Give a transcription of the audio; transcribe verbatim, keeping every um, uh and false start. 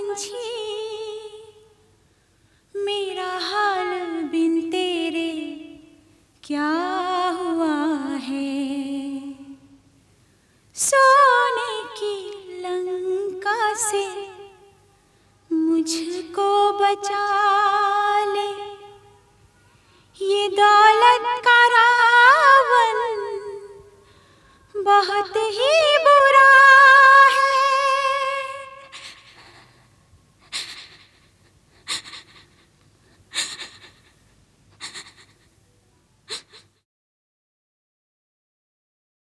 पंछी मेरा हाल बिन तेरे क्या हुआ है। सोने की लंका से मुझको बचा ले, ये दौलत का रावण बहुत ही बुरा